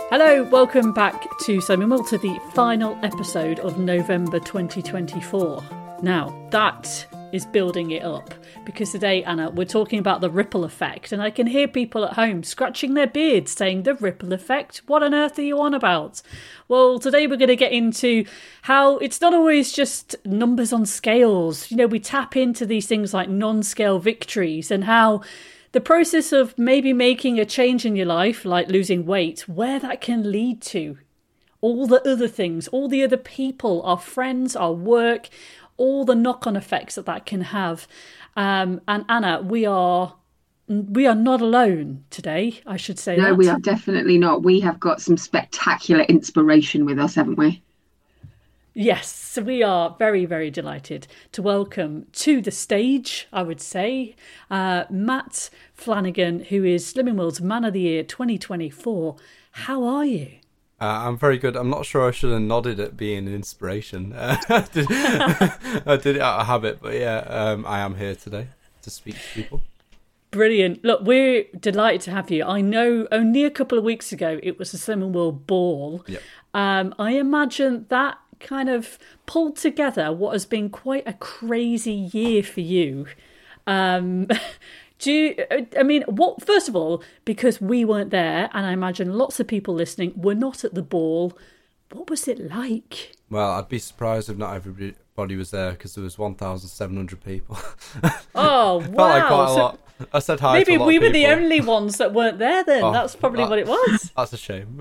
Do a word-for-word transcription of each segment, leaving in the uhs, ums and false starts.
Hello, welcome back to Slimming World, to the final episode of November twenty twenty-four. Now, that is building it up, because today, Anna, we're talking about the ripple effect, and I can hear people at home scratching their beards saying, the ripple effect? What on earth are you on about? Well, today we're going to get into how it's not always just numbers on scales. You know, we tap into these things like non-scale victories, and how the process of maybe making a change in your life, like losing weight, where that can lead to. All the other things, all the other people, our friends, our work, all the knock-on effects that that can have. Um, and Anna, we are we are not alone today, I should say. No, that. we are definitely not. We have got some spectacular inspiration with us, haven't we? Yes, so we are very, very delighted to welcome to the stage, I would say, uh, Matt Flanagan, who is Slimming World's Man of the Year twenty twenty-four. How are you? Uh, I'm very good. I'm not sure I should have nodded at being an inspiration. Uh, I, did, I did it out of habit, but yeah, um, I am here today to speak to people. Brilliant. Look, we're delighted to have you. I know only a couple of weeks ago it was the Slimming World Ball. Yep. Um, I imagine that kind of pulled together what has been quite a crazy year for you. Um, do you, I mean, what? First of all, because we weren't there, and I imagine lots of people listening were not at the ball, what was it like? Well, I'd be surprised if not everybody was there, because there was one thousand seven hundred people. Oh, wow. Felt like quite a so lot. I said hi maybe to a lot we of were the people. only ones that weren't there then. Oh, That's probably that, what it was. That's a shame.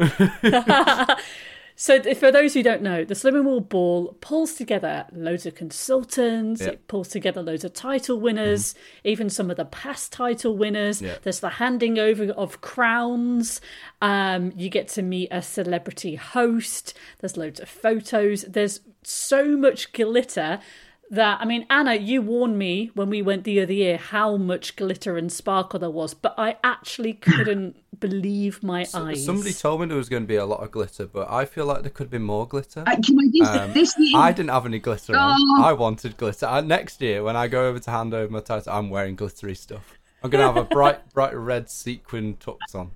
So for those who don't know, the Slimming World Ball pulls together loads of consultants, Yep. It pulls together loads of title winners, mm. even some of the past title winners. Yep. There's the handing over of crowns. Um, you get to meet a celebrity host. There's loads of photos. There's so much glitter that, I mean, Anna, you warned me when we went the other year how much glitter and sparkle there was, but I actually couldn't believe my so, eyes. Somebody told me there was going to be a lot of glitter, but I feel like there could be more glitter. Uh, can I just, Um, this year, I didn't have any glitter Oh. on. I wanted glitter. I, next year, when I go over to hand over my title, I'm wearing glittery stuff. I'm going to have a bright, bright red sequin tux on.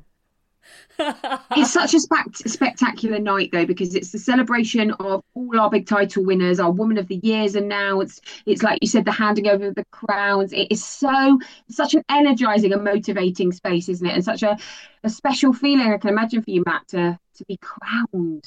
it's such a spect- spectacular night though, because it's the celebration of all our big title winners. Our Woman of the Years announced. It's like you said, the handing over of the crowns. It is so such an energizing and motivating space, isn't it? And such a, a special feeling, I can imagine, for you, Matt, to to be crowned.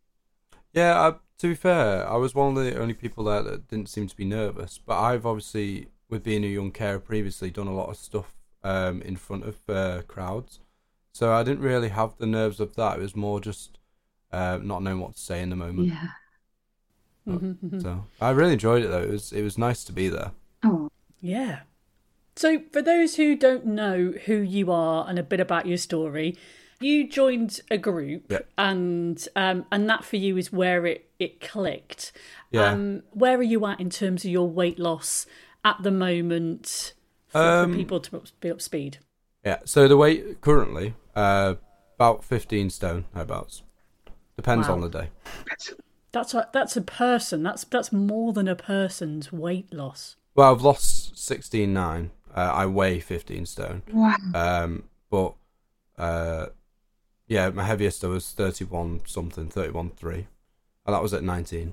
Yeah, I, to be fair, I was one of the only people there that didn't seem to be nervous. But I've obviously, with being a young carer previously, done a lot of stuff um, in front of uh, crowds. So I didn't really have the nerves of that. It was more just uh, not knowing what to say in the moment. Yeah. But, Mm-hmm. so I really enjoyed it though. It was it was nice to be there. Oh. Yeah. So for those who don't know who you are and a bit about your story, you joined a group, Yep. and um, and that for you is where it, it clicked. Yeah. Um, where are you at in terms of your weight loss at the moment for, Um, for people to be up to speed? Yeah. So the weight currently, uh, about fifteen stone, thereabouts. Depends Wow. on the day. That's a, that's a person. That's that's more than a person's weight loss. Well, I've lost sixteen nine. Uh, I weigh fifteen stone. Wow. Um, but uh, yeah, my heaviest I was thirty-one something, thirty-one three, and that was at nineteen.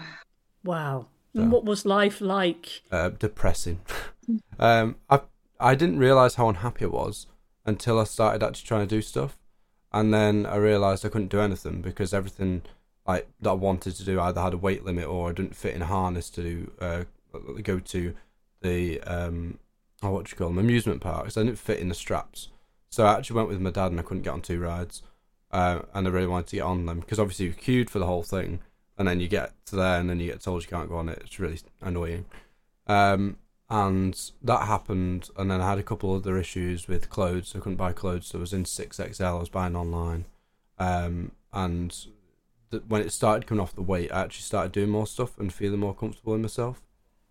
Wow. So. And what was life like? Uh, depressing. um, I I didn't realise how unhappy I was until I started actually trying to do stuff, and then I realised I couldn't do anything because everything like that I wanted to do either had a weight limit or I didn't fit in a harness to do, uh, go to the um, oh, what do you call them, amusement parks. I didn't fit in the straps, so I actually went with my dad and I couldn't get on two rides, uh, and I really wanted to get on them because obviously you queued for the whole thing, and then you get to there and then you get told you can't go on it. It's really annoying. Um, And that happened, and then I had a couple other issues with clothes. I couldn't buy clothes, so I was in six X L. I was buying online. Um, and th- when it started coming off the weight, I actually started doing more stuff and feeling more comfortable in myself.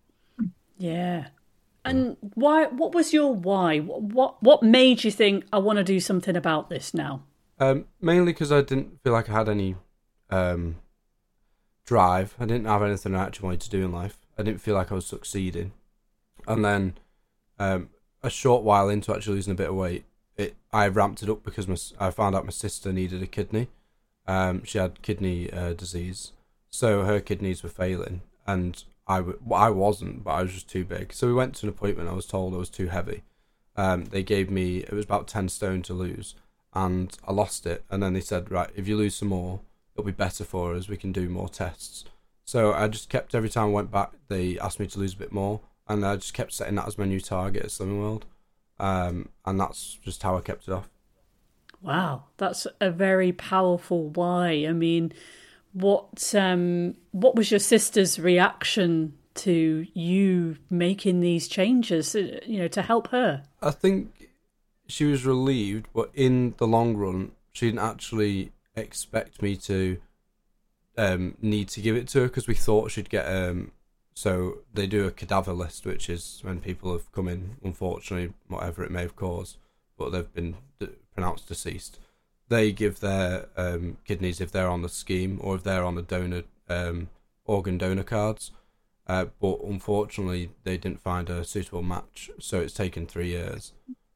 Yeah. And why? What was your why? What what, what made you think, I want to do something about this now? Um, mainly because I didn't feel like I had any um, drive. I didn't have anything I actually wanted to do in life. I didn't feel like I was succeeding. And then um, a short while into actually losing a bit of weight, it I ramped it up because my, I found out my sister needed a kidney. Um, she had kidney uh, disease, so her kidneys were failing, and I, w- well, I wasn't, but I was just too big. So we went to an appointment. I was told I was too heavy. Um, they gave me, it was about ten stone to lose, and I lost it. And then they said, right, if you lose some more, it'll be better for us. We can do more tests. So I just kept, every time I went back, they asked me to lose a bit more, and I just kept setting that as my new target at Slimming World. Um, and that's just how I kept it off. Wow, that's a very powerful why. I mean, what um, what was your sister's reaction to you making these changes, you know, to help her? I think she was relieved, but in the long run, she didn't actually expect me to um, need to give it to her, because we thought she'd get... Um, so they do a cadaver list, which is when people have come in, unfortunately, whatever it may have caused, but they've been d- pronounced deceased. They give their um, kidneys if they're on the scheme, or if they're on the donor um, organ donor cards. Uh, but unfortunately, they didn't find a suitable match, so it's taken three years.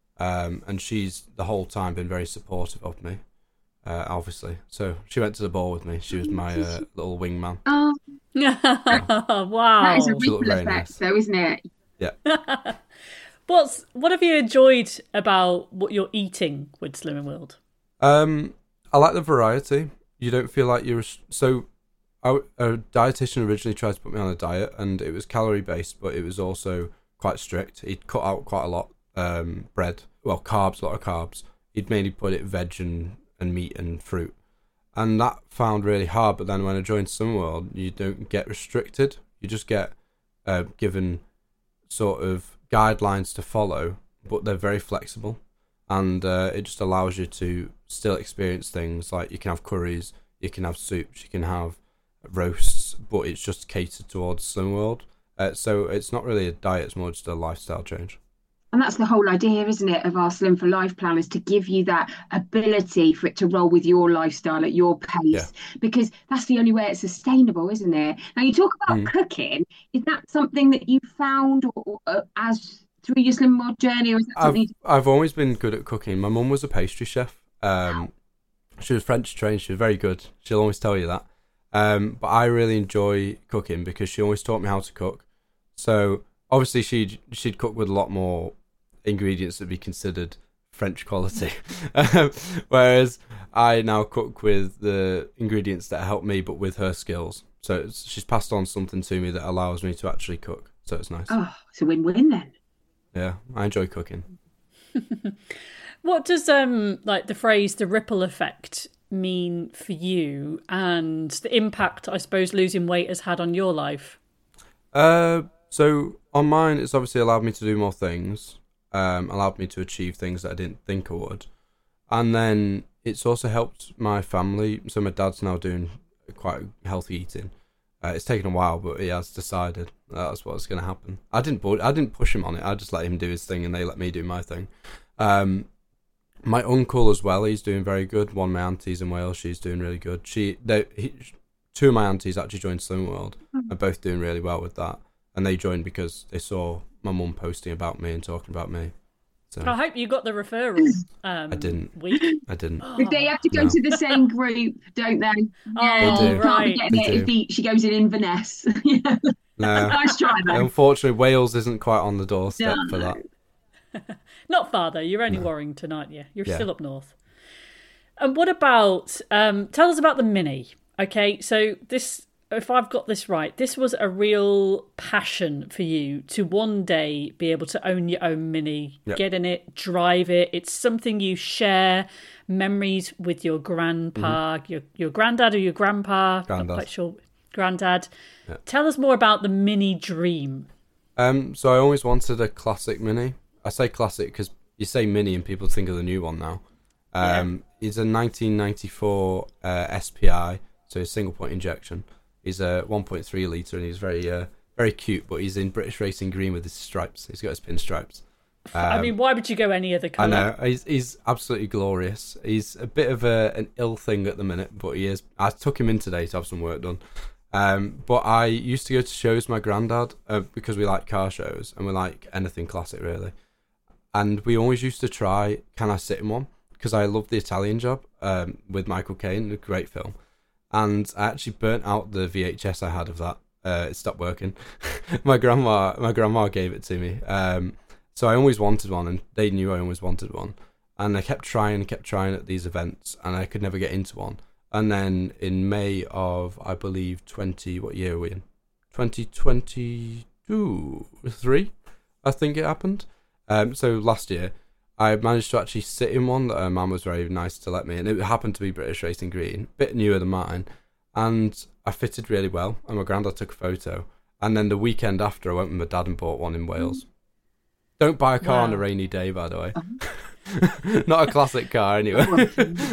Um, and she's the whole time been very supportive of me, uh, obviously. So she went to the ball with me. She was my uh, little wingman. Oh, yeah. Wow. That is a She looked ripple very effect, nice. though, isn't it? Yeah. What's what have you enjoyed about what you're eating with Slimming World? Um, I like the variety. You don't feel like you're... So I, a dietitian originally tried to put me on a diet, and it was calorie based, but it was also quite strict. He'd cut out quite a lot um, bread, well, carbs, a lot of carbs. He'd mainly put it veg and, and meat and fruit. And that found really hard, but then when I joined Slimming World, you don't get restricted. You just get uh, given sort of guidelines to follow, but they're very flexible. And uh, it just allows you to still experience things, like you can have curries, you can have soups, you can have roasts, but it's just catered towards Slimming World. Uh, so it's not really a diet, it's more just a lifestyle change. And that's the whole idea, isn't it, of our Slim for Life plan, is to give you that ability for it to roll with your lifestyle at your pace, Yeah. because that's the only way it's sustainable, isn't it? Now, you talk about Mm. cooking. Is that something that you found or, or, as through your Slim World journey, or is that I've, something you... I've always been good at cooking. My mum was a pastry chef. Um, she was French trained, she was very good. She'll always tell you that. Um, but I really enjoy cooking because she always taught me how to cook. So obviously she'd, she'd cook with a lot more ingredients that be considered French quality, um, whereas I now cook with the ingredients that help me, but with her skills. So it's, she's passed on something to me that allows me to actually cook. So it's nice. Oh, it's a win-win then. Yeah, I enjoy cooking. What does um like the phrase the ripple effect mean for you, and the impact I suppose losing weight has had on your life? Uh, so on mine, it's obviously allowed me to do more things. Um, allowed me to achieve things that I didn't think I would, and then it's also helped my family. So my dad's now doing quite healthy eating. Uh, it's taken a while, but he has decided that's what's going to happen. I didn't, I didn't push him on it. I just let him do his thing, and they let me do my thing. Um, my uncle as well, he's doing very good. One of my aunties in Wales, she's doing really good. She, they, he, two of my aunties actually joined Slimming World, are both doing really well with that, and they joined because they saw my mum posting about me and talking about me. So I hope you got the referral. Um, I didn't. Week. I didn't. If they have to go No. to the same group, don't they? Yeah, They you do. can't Right. be getting They it if do. he, she goes in Inverness. Yeah. No. Nice try, though. Unfortunately, Wales isn't quite on the doorstep No. for that. Not far though. You're only No. Warrington, aren't you? You're Yeah. still up north. And what about? Um, tell us about the Mini. Okay, so this, if I've got this right, this was a real passion for you to one day be able to own your own Mini, Yep. get in it, drive it. It's something you share memories with your grandpa, your your granddad or your grandpa. Granddad. Not quite sure. Granddad. Yeah. Tell us more about the Mini dream. Um, so I always wanted a classic Mini. I say classic because you say Mini and people think of the new one now. Um, It's a nineteen ninety-four uh, S P I, so a single point injection. He's a one point three litre and he's very uh, very cute, but he's in British Racing Green with his stripes. He's got his pinstripes. I Um, mean, why would you go any other I colour? know he's he's absolutely glorious. He's a bit of a an ill thing at the minute, but he is. I took him in today to have some work done. Um, but I used to go to shows with my granddad uh, because we like car shows and we like anything classic really. And we always used to try, can I sit in one? because I love The Italian Job um, with Michael Caine, a great film. And I actually burnt out the V H S I had of that. Uh, it stopped working. my grandma, my grandma gave it to me. Um, so I always wanted one, and they knew I always wanted one. And I kept trying and kept trying at these events, and I could never get into one. And then in May of, I believe, twenty, what year are we in? twenty twenty-two, three, I think it happened. Um, so last year, I managed to actually sit in one that her mum was very nice to let me, and it happened to be British Racing Green, a bit newer than mine. And I fitted really well, and my granddad took a photo. And then the weekend after, I went with my dad and bought one in Wales. Don't buy a car wow. on a rainy day, by the way. Uh-huh. Not a classic car, anyway.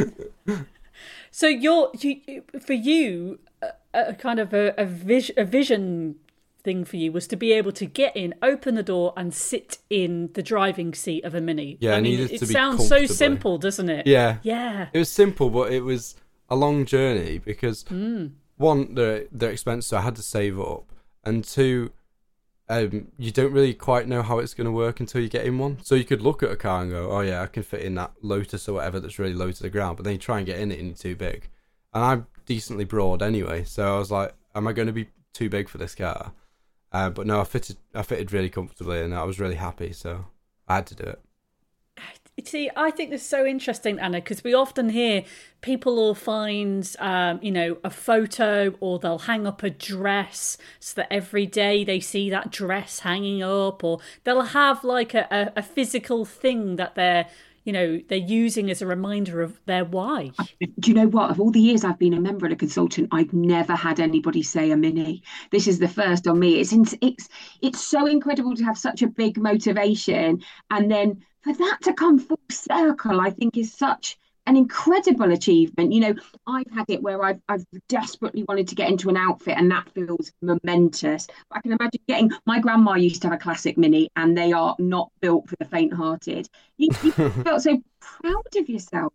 So you're you, for you, a, a kind of a, a, vis, a vision thing for you was to be able to get in, open the door, and sit in the driving seat of a Mini. Yeah, I mean, it, it sounds so simple, doesn't it? Yeah, yeah. It was simple, but it was a long journey because mm. one, they're they're expensive, so I had to save up, and two, um, you don't really quite know how it's going to work until you get in one. So you could look at a car and go, "Oh yeah, I can fit in that Lotus or whatever that's really low to the ground," but then you try and get in it and you're too big. And I'm decently broad anyway, so I was like, "Am I going to be too big for this car?" Uh, but no, I fitted I fitted really comfortably, and I was really happy, so I had to do it. See, I think this is so interesting, Anna, because we often hear people will find, um, you know, a photo, or they'll hang up a dress so that every day they see that dress hanging up, or they'll have like a, a, a physical thing that they're, you know, they're using as a reminder of their why. Do you know what? Of all the years I've been a member and a consultant, I've never had anybody say a Mini. This is the first on me. It's it's it's so incredible to have such a big motivation, and then for that to come full circle, I think is such an incredible achievement. You know, I've had it where I've I've desperately wanted to get into an outfit, and that feels momentous. But I can imagine getting, my grandma used to have a classic Mini, and they are not built for the faint-hearted. You, you felt so proud of yourself.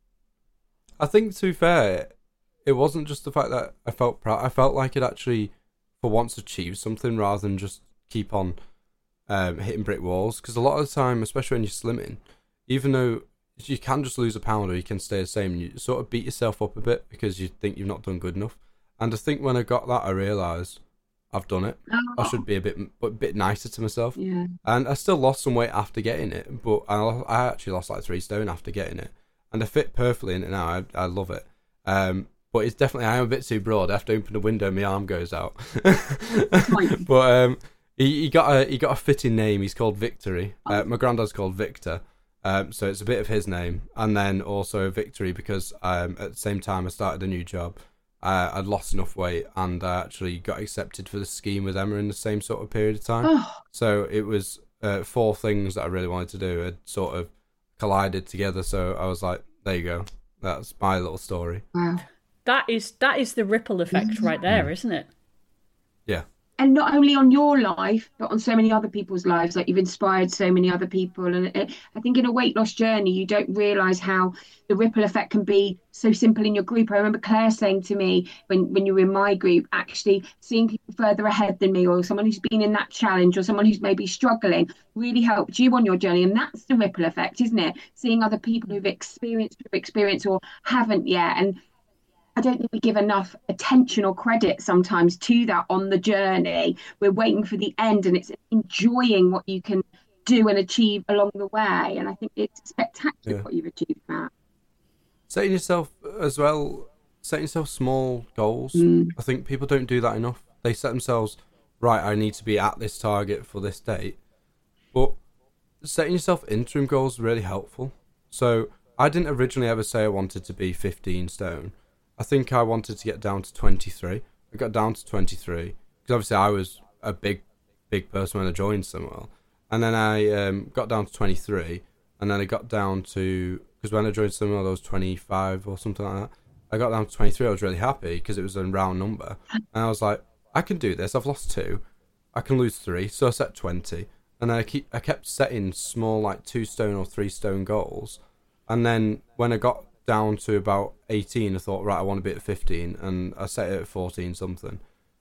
I think, to be fair, it wasn't just the fact that I felt proud. I felt like it actually, for once, achieved something rather than just keep on um, hitting brick walls. Because a lot of the time, especially when you're slimming, even though you can just lose a pound or you can stay the same, you sort of beat yourself up a bit because you think you've not done good enough. And I think when I got that, I realised I've done it. Oh. I should be a bit a bit nicer to myself. Yeah. And I still lost some weight after getting it, but I, I actually lost like three stone after getting it. And I fit perfectly in it now. I, I love it. Um, but it's definitely, I am a bit too broad. I have to open the window, my arm goes out. But um, he, he got a he got a fitting name. He's called Victory. Uh, my granddad's called Victor. Um, so it's a bit of his name, and then also Victory because um, at the same time I started a new job. Uh, I'd lost enough weight, and I actually got accepted for the scheme with Emma in the same sort of period of time. Oh. So it was uh, four things that I really wanted to do had sort of collided together. So I was like, there you go. That's my little story. Wow. That is that is the ripple effect right there, mm. isn't it? Yeah. And not only on your life, but on so many other people's lives. Like, you've inspired so many other people. And it, I think in a weight loss journey, you don't realise how the ripple effect can be so simple in your group. I remember Claire saying to me when, when you were in my group, actually seeing people further ahead than me, or someone who's been in that challenge, or someone who's maybe struggling, really helped you on your journey. And that's the ripple effect, isn't it? Seeing other people who've experienced your experience or haven't yet. And I don't think we give enough attention or credit sometimes to that on the journey. We're waiting for the end, and it's enjoying what you can do and achieve along the way. And I think it's spectacular yeah. what you've achieved, Matt. Setting yourself as well, setting yourself small goals. Mm. I think people don't do that enough. They set themselves, right, I need to be at this target for this date. But setting yourself interim goals is really helpful. So I didn't originally ever say I wanted to be fifteen stone. I think I wanted to get down to twenty-three. I got down to twenty-three because obviously I was a big, big person when I joined Sunwell. And then I um, got down to twenty-three, and then I got down to, because when I joined Sunwell I was twenty-five or something like that. I got down to twenty-three. I was really happy because it was a round number. And I was like, I can do this. I've lost two. I can lose three. So I set twenty. And then I keep I kept setting small, like two stone or three stone goals. And then when I got down to about eighteen, I thought, right, I want to be at fifteen, and I set it at fourteen something.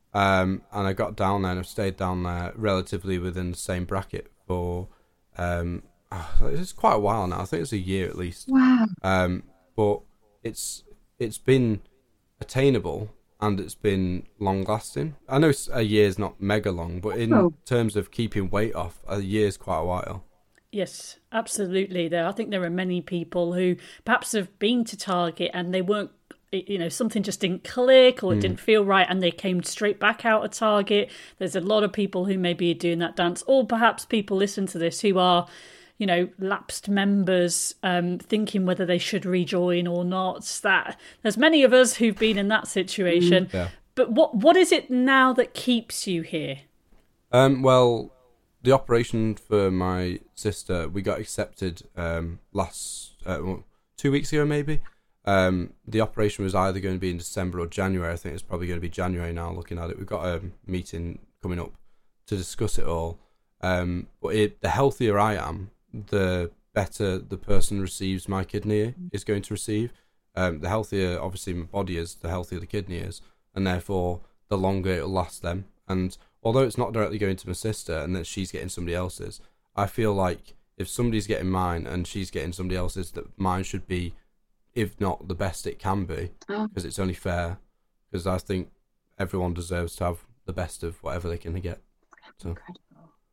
Um, and I got down there, and I've stayed down there relatively within the same bracket for, um, it's quite a while now. I think it's a year at least. Wow. Um, but it's it's been attainable and it's been long lasting. I know a year's not mega long, but in Oh. terms of keeping weight off, a year's quite a while. Yes, absolutely. There, I think there are many people who perhaps have been to Target and they weren't, you know, something just didn't click or it didn't feel right and they came straight back out of Target. There's a lot of people who maybe are doing that dance, or perhaps people listen to this who are, you know, lapsed members, um, thinking whether they should rejoin or not. That there's many of us who've been in that situation. Yeah. But what what is it now that keeps you here? Um, well, the operation for my sister, we got accepted um, last uh, well, two weeks ago, maybe. Um, the operation was either going to be in December or January. I think it's probably going to be January now. Looking at it, we've got a meeting coming up to discuss it all. Um, but it, the healthier I am, the better the person receives my kidney is going to receive. Um, the healthier, obviously, my body is, the healthier the kidney is, and therefore the longer it'll last them. And although it's not directly going to my sister and that she's getting somebody else's, I feel like if somebody's getting mine and she's getting somebody else's, that mine should be, if not the best it can be, because Oh. it's only fair. Because I think everyone deserves to have the best of whatever they can get. So, Incredible.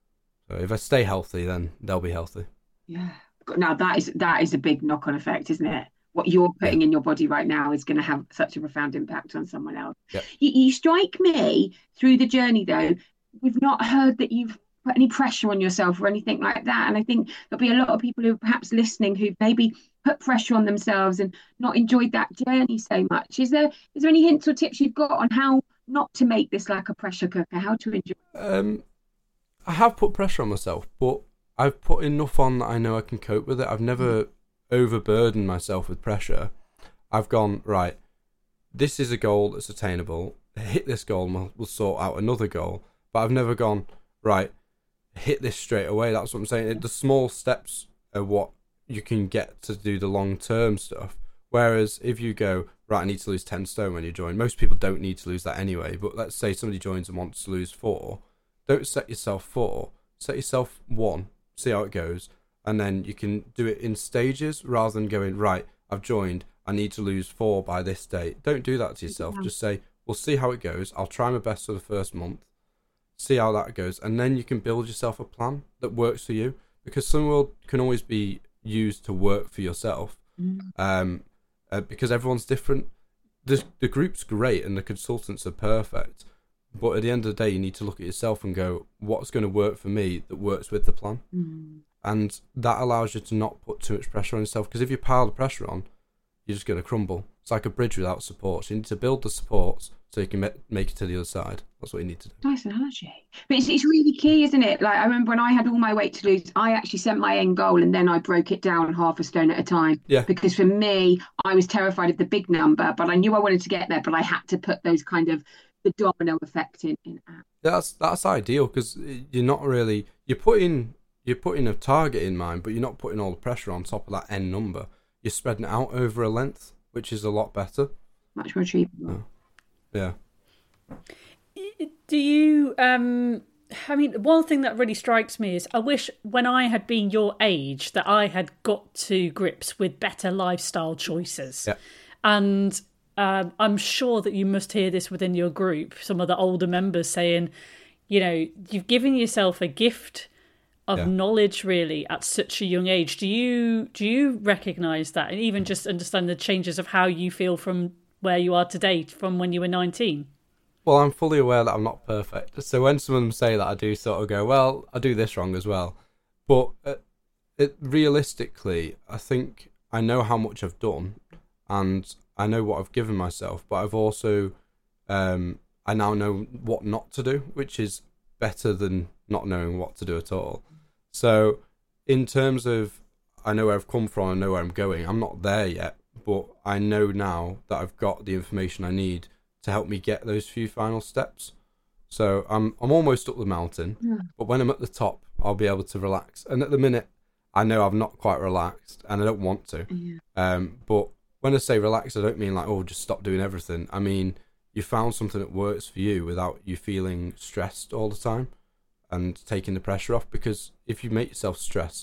so if I stay healthy, then they'll be healthy. Yeah. Now that is that is a big knock-on effect, isn't it? What you're putting in your body right now is going to have such a profound impact on someone else. Yeah. You, you strike me through the journey, though. We've not heard that you've put any pressure on yourself or anything like that. And I think there'll be a lot of people who are perhaps listening who maybe put pressure on themselves and not enjoyed that journey so much. Is there is there any hints or tips you've got on how not to make this like a pressure cooker, how to enjoy? Um, I have put pressure on myself, but I've put enough on that I know I can cope with it. I've never overburdened myself with pressure. I've gone, right, this is a goal that's attainable. Hit this goal and we'll, we'll sort out another goal. But I've never gone, right, hit this straight away. That's what I'm saying. The small steps are what you can get to do the long-term stuff. Whereas if you go, right, I need to lose ten stone when you join. Most people don't need to lose that anyway. But let's say somebody joins and wants to lose four. Don't set yourself four. Set yourself one. See how it goes. And then you can do it in stages rather than going, right, I've joined. I need to lose four by this date. Don't do that to yourself. Yeah. Just say, we'll see how it goes. I'll try my best for the first month. See how that goes. And then you can build yourself a plan that works for you. Because some will can always be used to work for yourself. Mm. Um, uh, because everyone's different. The, the group's great and the consultants are perfect. But at the end of the day, you need to look at yourself and go, what's going to work for me that works with the plan? Mm. And that allows you to not put too much pressure on yourself. Because if you pile the pressure on, you're just going to crumble. It's like a bridge without supports. You need to build the supports so you can ma- make it to the other side. That's what you need to do. Nice analogy. But it's, it's really key, isn't it? Like I remember when I had all my weight to lose, I actually set my end goal and then I broke it down half a stone at a time. Yeah. Because for me, I was terrified of the big number, but I knew I wanted to get there, but I had to put those kind of the domino effect in. in act. That's that's ideal because you're not really you're putting you're putting a target in mind, but you're not putting all the pressure on top of that end number. You're spreading it out over a length, which is a lot better. Much more achievable. Yeah. Do you, um, I mean, one thing that really strikes me is I wish when I had been your age that I had got to grips with better lifestyle choices. Yeah. And um, I'm sure that you must hear this within your group, some of the older members saying, you know, you've given yourself a gift of Yeah. knowledge really at such a young age. Do you do you recognise that, and even just understand the changes of how you feel from where you are today from when you were nineteen? Well, I'm fully aware that I'm not perfect. So when some of them say that, I do sort of go, well, I do this wrong as well. But uh, it, realistically, I think I know how much I've done and I know what I've given myself, but I've also, um, I now know what not to do, which is better than not knowing what to do at all. So in terms of, I know where I've come from, I know where I'm going, I'm not there yet, but I know now that I've got the information I need to help me get those few final steps. So I'm I'm almost up the mountain, Yeah. but when I'm at the top, I'll be able to relax. And at the minute, I know I'm not quite relaxed, and I don't want to. Yeah. Um, but when I say relax, I don't mean like, oh, just stop doing everything. I mean, you found something that works for you without you feeling stressed all the time and taking the pressure off. Because if you make yourself stressed,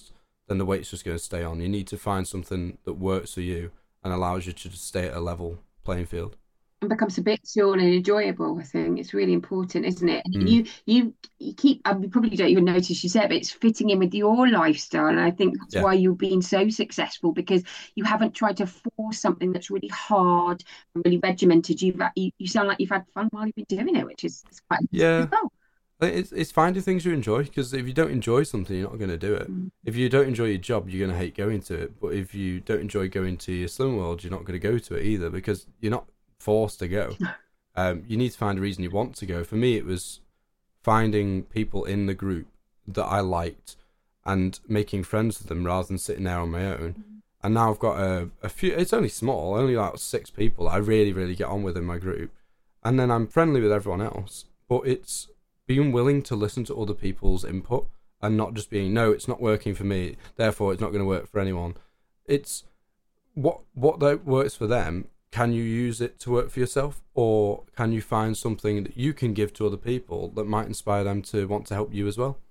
then the weight's just going to stay on. You need to find something that works for you and allows you to just stay at a level playing field. And becomes habitual and enjoyable. I think it's really important, isn't it? And Mm. you you you keep. I mean, you probably don't even notice you said, but it's fitting in with your lifestyle, and I think that's Yeah. why you've been so successful, because you haven't tried to force something that's really hard and really regimented. You've you, you sound like you've had fun while you've been doing it, which is it's quite Yeah. as well. I think It's it's finding things you enjoy, because if you don't enjoy something, you're not going to do it. Mm. If you don't enjoy your job, you're going to hate going to it. But if you don't enjoy going to your Slimming World, you're not going to go to it either, because you're not forced to go. Um, you need to find a reason you want to go. For me, it was finding people in the group that I liked and making friends with them rather than sitting there on my own. And now I've got a, a few, it's only small, only like six people I really, really get on with in my group. And then I'm friendly with everyone else. But it's being willing to listen to other people's input and not just being, no, it's not working for me, therefore it's not going to work for anyone. It's what what that works for them. Can you use it to work for yourself, or can you find something that you can give to other people that might inspire them to want to help you as well?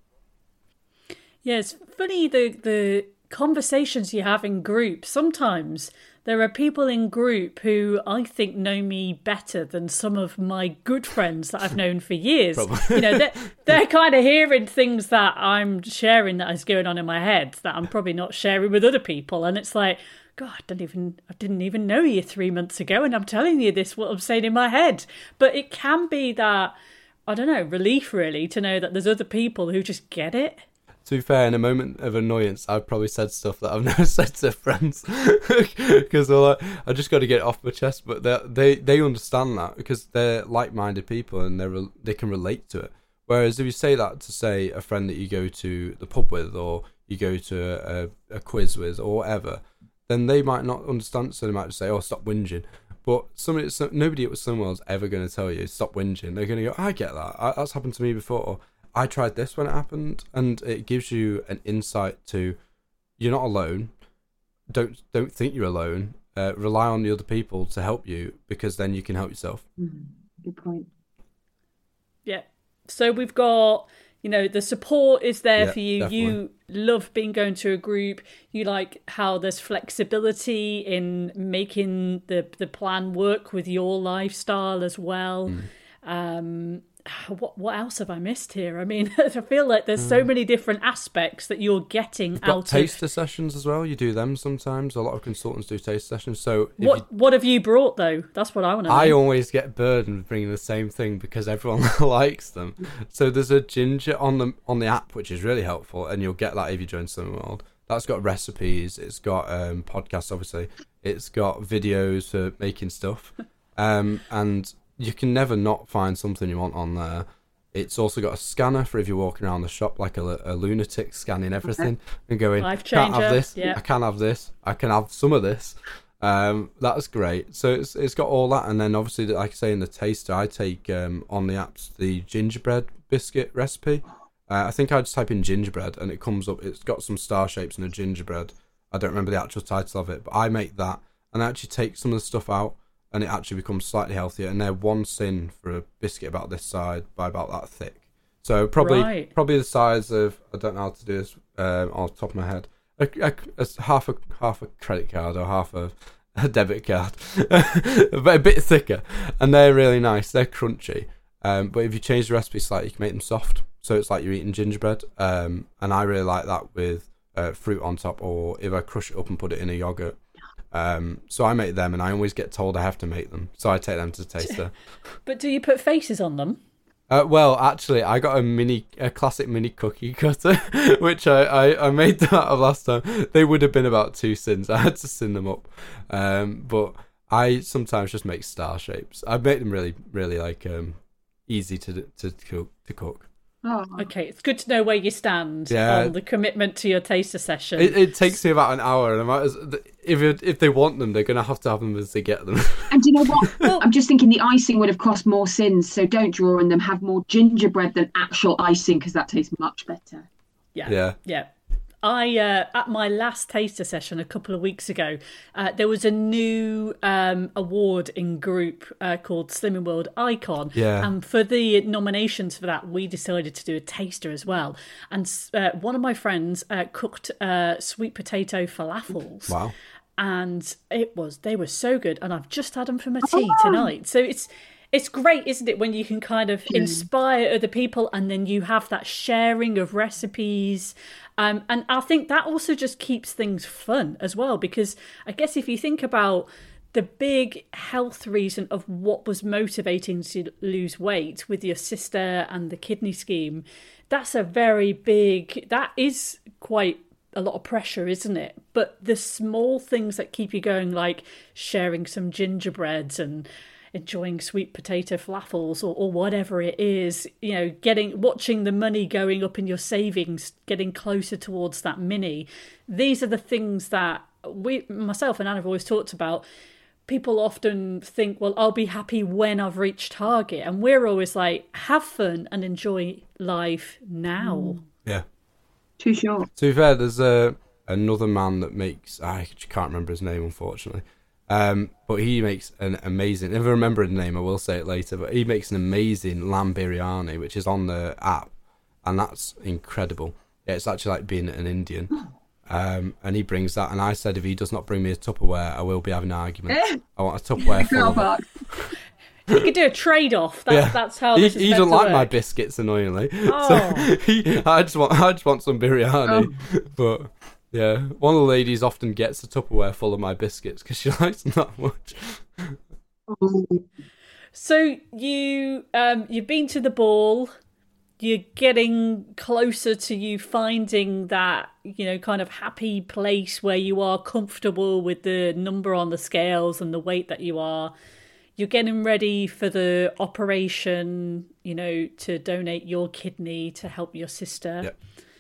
Yeah, it's funny the the conversations you have in group. Sometimes there are people in group who I think know me better than some of my good friends that I've known for years. You know, they're, they're kind of hearing things that I'm sharing that is going on in my head that I'm probably not sharing with other people. And it's like, God, I don't even, I didn't even know you three months ago, and I'm telling you this, what I'm saying in my head. But it can be that, I don't know, relief really to know that there's other people who just get it. To be fair, in a moment of annoyance, I've probably said stuff that I've never said to friends, because like, I just got to get it off my chest. But they they understand that because they're like-minded people and they re- they can relate to it. Whereas if you say that to, say, a friend that you go to the pub with, or you go to a, a quiz with, or whatever, then they might not understand. So they might just say, "Oh, stop whinging." But somebody, so, nobody at someone's ever going to tell you stop whinging. They're going to go, "I get that. I, that's happened to me before. I tried this when it happened," and it gives you an insight to you're not alone. Don't don't think you're alone. Uh, rely on the other people to help you, because then you can help yourself. Mm, good point. Yeah. So we've got, you know, the support is there Yeah, for you. definitely. You love being going to a group. You like how there's flexibility in making the the plan work with your lifestyle as well. Mm. Um, what what else have I missed here? I mean, I feel like there's so many different aspects that you're getting You've got out taster of. sessions as well. You do them sometimes. A lot of consultants do taster sessions. So if What you, what have you brought though? That's what I want to know. I always get burdened with bringing the same thing because everyone likes them. So there's a ginger on the on the app, which is really helpful, and you'll get that if you join Slimming World. That's got recipes. It's got um, podcasts, obviously. It's got videos for making stuff, um, and you can never not find something you want on there. It's also got a scanner for if you're walking around the shop like a, a lunatic, scanning everything and going, Life can't changer, have this, yeah. I can have this, I can have some of this. Um, that's great. So it's it's got all that, and then obviously, like I say, in the taster, I take um, on the apps the gingerbread biscuit recipe. Uh, I think I just type in gingerbread and it comes up. It's got some star shapes and a gingerbread. I don't remember the actual title of it, but I make that and I actually take some of the stuff out, and it actually becomes slightly healthier. And they're one sin for a biscuit about this side by about that thick. So probably Right. probably the size of, I don't know how to do this um, off the top of my head, a, a, a half a half a credit card or half a, a debit card, but a bit thicker. And they're really nice. They're crunchy. Um, but if you change the recipe slightly, you can make them soft. So it's like you're eating gingerbread. Um, and I really like that with uh, fruit on top, or if I crush it up and put it in a yogurt. Um, so I make them, and I always get told I have to make them. So I take them to the taster. But do you put faces on them? Uh, well, actually, I got a mini, a classic mini cookie cutter, which I, I, I made that of last time. They would have been about two sins. I had to sin them up. Um, but I sometimes just make star shapes. I make them really, really like um, easy to to cook. To cook. Oh, Okay, it's good to know where you stand Yeah. on the commitment to your taster session. It, it takes me about an hour, and I might as, if it, if they want them, they're gonna have to have them as they get them. and do you know what? I'm just thinking the icing would have cost more sins, so don't draw on them. Have more gingerbread than actual icing, because that tastes much better. yeah, Yeah. yeah. I uh, at my last taster session a couple of weeks ago, uh, there was a new um, award in group uh, called Slimming World Icon. Yeah. And for the nominations for that, we decided to do a taster as well. And uh, one of my friends uh, cooked uh, sweet potato falafels. Wow. And it was they were so good. And I've just had them for my tea tonight. So it's it's great, isn't it, when you can kind of inspire other people and then you have that sharing of recipes. Um, and I think that also just keeps things fun as well, because I guess if you think about the big health reason of what was motivating to lose weight with your sister and the kidney scheme, that's a very big, that is quite a lot of pressure, isn't it? But the small things that keep you going, like sharing some gingerbreads and enjoying sweet potato falafels or, or whatever it is, you know, getting watching the money going up in your savings, getting closer towards that mini. These are the things that we, myself and Anna have always talked about. People often think, well, I'll be happy when I've reached target. And we're always like, have fun and enjoy life now. Yeah. Too short. To be fair, there's a, another man that makes, I can't remember his name, unfortunately. Um, but he makes an amazing, if I remember the name, I will say it later, but he makes an amazing lamb biryani, which is on the app, and that's incredible. Yeah, it's actually like being an Indian. Um, and he brings that, and I said if he does not bring me a Tupperware, I will be having an argument. I want a Tupperware full of You could do a trade-off. That, yeah. That's how he, this is he meant doesn't to like work. my biscuits, annoyingly. Oh. So he, I just want, I just want some biryani. Oh. But yeah, one of the ladies often gets a Tupperware full of my biscuits because she likes them that much. So you, um, you've been to the ball. You're getting closer to you finding that, you know, kind of happy place where you are comfortable with the number on the scales and the weight that you are. You're getting ready for the operation, you know, to donate your kidney to help your sister. Yep.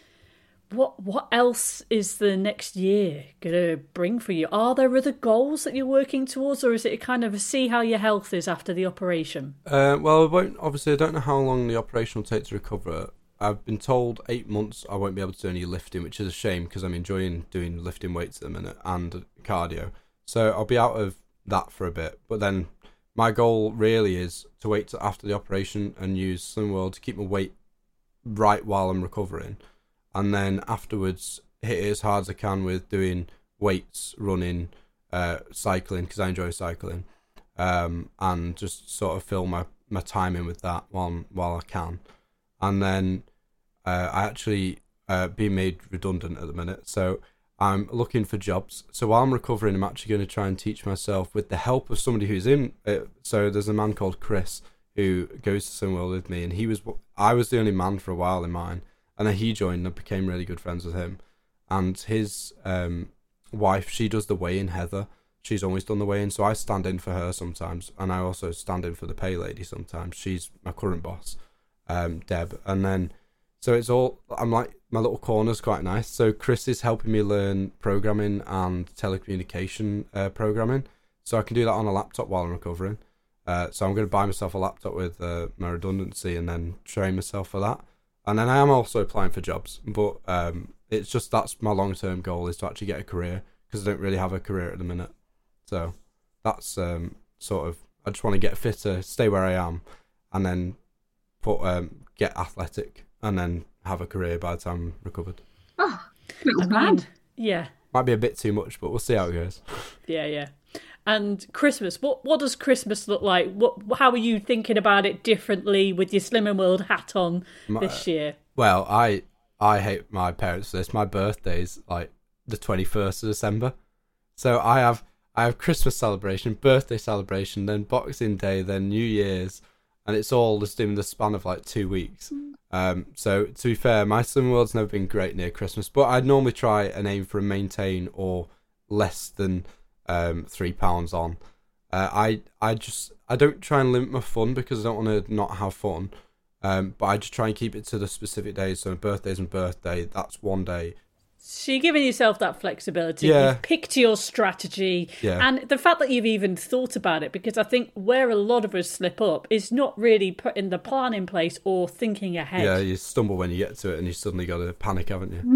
What what else is the next year going to bring for you? Are there other goals that you're working towards, or is it kind of a see how your health is after the operation? Uh, well, I won't, obviously, I don't know how long the operation will take to recover. I've been told eight months I won't be able to do any lifting, which is a shame because I'm enjoying doing lifting weights at the minute and cardio. So I'll be out of that for a bit. But then my goal really is to wait till after the operation and use Slimming World to keep my weight right while I'm recovering. And then afterwards, hit it as hard as I can with doing weights, running, uh, cycling, because I enjoy cycling, um, and just sort of fill my, my time in with that while while I can. And then uh, I actually uh, being made redundant at the minute, so I'm looking for jobs. So while I'm recovering, I'm actually going to try and teach myself with the help of somebody who's in. Uh, so there's a man called Chris who goes to Slimming World with me, and he was I was the only man for a while in mine. And then he joined and I became really good friends with him. And his um, wife, she does the weigh-in, Heather. She's always done the weigh-in, so I stand in for her sometimes. And I also stand in for the pay lady sometimes. She's my current boss, um, Deb. And then, so it's all, I'm like, my little corner's quite nice. So Chris is helping me learn programming and telecommunication uh, programming. So I can do that on a laptop while I'm recovering. Uh, so I'm going to buy myself a laptop with uh, my redundancy and then train myself for that. And then I am also applying for jobs, but um, it's just that's my long-term goal is to actually get a career because I don't really have a career at the minute. So that's um, sort of, I just want to get fitter, stay where I am, and then put um, get athletic and then have a career by the time I'm recovered. Oh, little I plan. mean, yeah. Might be a bit too much, but we'll see how it goes. Yeah, yeah. And Christmas, what what does Christmas look like? What how are you thinking about it differently with your Slimming World hat on my, this year? Well, I I hate my parents for this. My birthday's like the twenty-first of December. So I have I have Christmas celebration, birthday celebration, then Boxing Day, then New Year's, and it's all just in the span of like two weeks. Um, so to be fair, my Slimming World's never been great near Christmas, but I'd normally try and aim for a maintain or less than um three pounds on. uh, I I just I don't try and limit my fun because I don't want to not have fun, um but I just try and keep it to the specific days. So birthday's and birthday, that's one day. So you're giving yourself that flexibility. Yeah. You've picked your strategy. Yeah. And the fact that you've even thought about it, because I think where a lot of us slip up is not really putting the plan in place or thinking ahead. Yeah, you stumble when you get to it and you suddenly got to panic, haven't you?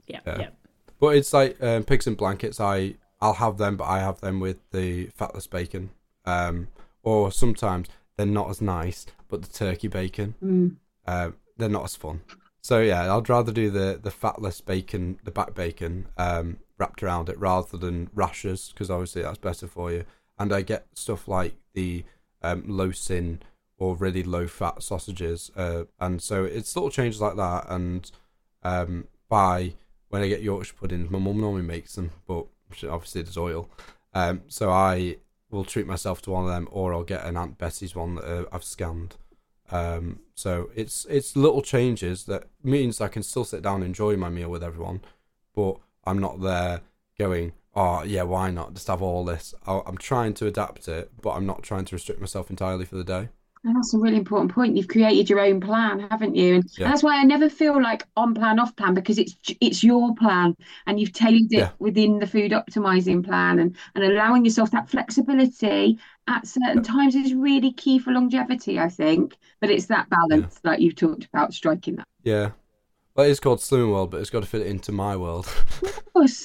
Yeah, Yeah. yeah. But it's like um, pigs in blankets. I I'll have them, but I have them with the fatless bacon. Um, or sometimes they're not as nice, but the turkey bacon, Mm. uh, they're not as fun. So yeah, I'd rather do the the fatless bacon, the back bacon, um, wrapped around it rather than rashers, because obviously that's better for you. And I get stuff like the um, low sin or really low fat sausages, uh, and so it's little changes like that. And um, by when I get Yorkshire puddings, my mum normally makes them, but obviously there's oil. Um, so I will treat myself to one of them, or I'll get an Aunt Bessie's one that uh, I've scanned. Um, so it's it's little changes that means I can still sit down and enjoy my meal with everyone, but I'm not there going, oh yeah, why not just have all this? I'll, I'm trying to adapt it, but I'm not trying to restrict myself entirely for the day. And that's a really important point. You've created your own plan, haven't you? And, Yeah. and that's why I never feel like on plan, off plan, because it's it's your plan and you've tailored it Yeah. within the food optimizing plan, and, and allowing yourself that flexibility at certain times is really key for longevity, I think. But it's that balance that you've talked about, striking that. Yeah. Well, it's called Slimming World, but it's got to fit into my world. Of course.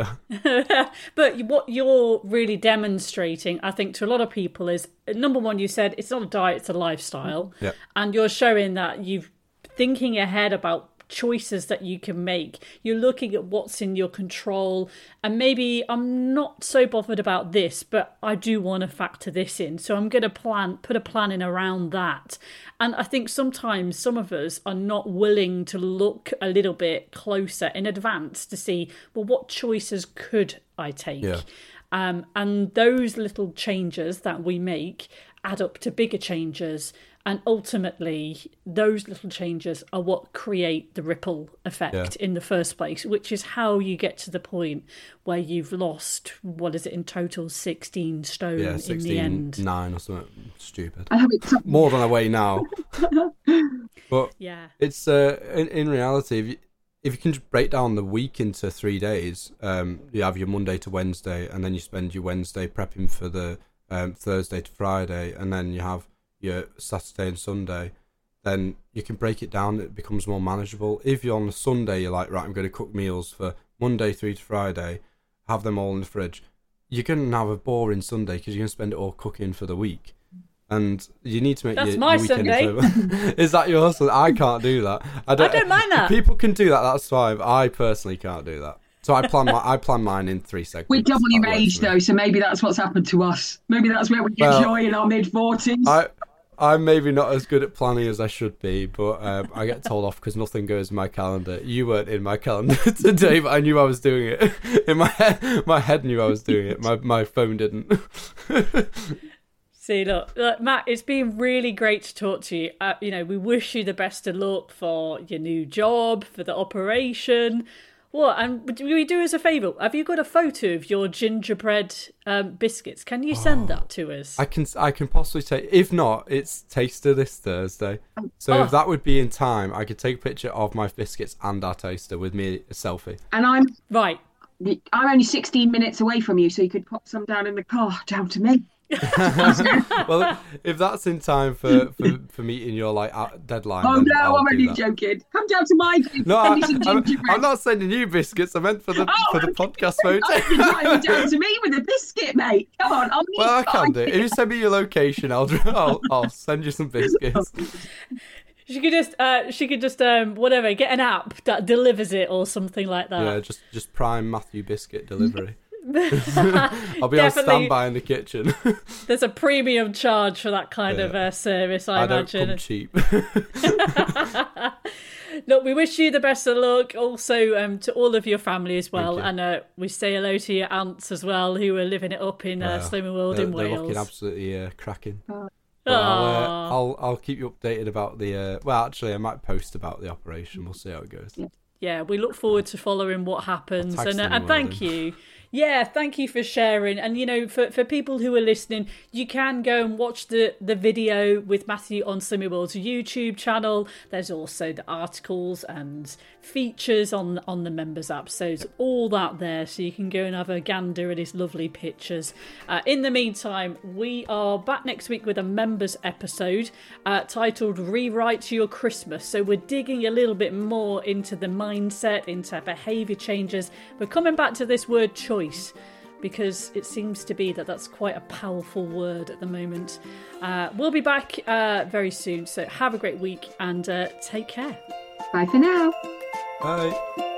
Yeah. But what you're really demonstrating, I think, to a lot of people is, number one, you said it's not a diet, it's a lifestyle. Yeah. And you're showing that you've thinking ahead about choices that you can make. You're looking at what's in your control, and maybe I'm not so bothered about this, but I do want to factor this in, so I'm going to plan put a plan in around that. And I think sometimes some of us are not willing to look a little bit closer in advance to see, well, what choices could I take? Yeah. Um, and those little changes that we make add up to bigger changes. And ultimately, those little changes are what create the ripple effect Yeah. in the first place, which is how you get to the point where you've lost, what is it in total, sixteen stone Yeah, in the sixteen, end. nine or something stupid. I hope it's More than I weigh now. But Yeah. it's uh, in, in reality, if you, if you can just break down the week into three days, um, you have your Monday to Wednesday, and then you spend your Wednesday prepping for the um, Thursday to Friday, and then you have your Saturday and Sunday, then you can break it down. It becomes more manageable. If you're on a Sunday, you're like, right, I'm going to cook meals for Monday through to Friday, have them all in the fridge. You're going to have a boring Sunday because you're going to spend it all cooking for the week. And you need to make That's your, my your weekend Sunday. enjoyable. Is that your Sunday? I can't do that. I don't, I don't mind that. If people can do that, that's fine. But I personally can't do that. So I plan my I plan mine in three segments. we're double That your works age for me. though, so maybe that's what's happened to us. Maybe that's where we get Well, joy in our mid forties. I I'm maybe not as good at planning as I should be, but um, I get told off because nothing goes in my calendar. You weren't in my calendar today, but I knew I was doing it. In my head, my head knew I was doing it. My my phone didn't. See, look, look, Matt, it's been really great to talk to you. Uh, you know, we wish you the best of luck for your new job, for the operation. What? And would we do us a favour? Have you got a photo of your gingerbread um, biscuits? Can you send that to us? I can I can possibly take. If not, it's taster this Thursday. So Oh. if that would be in time, I could take a picture of my biscuits and our taster with me a selfie. And I'm Right. I'm only sixteen minutes away from you, so you could pop some down in the car down to me. Well, if that's in time for, for, for meeting your like out- deadline. Oh then no, I'll I'm do only that. joking. Come down to my place. No, send I, me some I'm, gingerbread. I'm not sending you biscuits. I meant for the Oh, for the okay. podcast Oh, photo. you're driving down to me with a biscuit, mate. Come on, I'll need Well, I can five. do. If you send me your location, I'll I'll, I'll send you some biscuits. She could just, uh, she could just, um, whatever, get an app that delivers it or something like that. Yeah, just just prime Matthew biscuit delivery. I'll be on Definitely. standby in the kitchen. There's a premium charge for that kind of Yeah. uh, service, I, I don't imagine. come cheap. Look, we wish you the best of luck. Also, um, to all of your family as well, Thank you. and uh, we say hello to your aunts as well, who are living it up in uh, Wow. Slimming World they're, in they're Wales. looking absolutely uh, cracking. Oh. But I'll, uh, Aw. I'll I'll keep you updated about the. Uh, well, actually, I might post about the operation. We'll see how it goes. Yeah, we look forward to following what happens, I'll tag and uh, Slimming and thank World you. Yeah, thank you for sharing. And, you know, for, for people who are listening, you can go and watch the, the video with Matthew on Slimming World's YouTube channel. There's also the articles and features on, on the members app. So it's all that there. So you can go and have a gander at his lovely pictures. Uh, in the meantime, we are back next week with a members episode uh, titled Rewrite Your Christmas. So we're digging a little bit more into the mindset, into behaviour changes. We're coming back to this word choice, because it seems to be that that's quite a powerful word at the moment. Uh, we'll be back uh, very soon, so have a great week and uh, take care. Bye for now. Bye.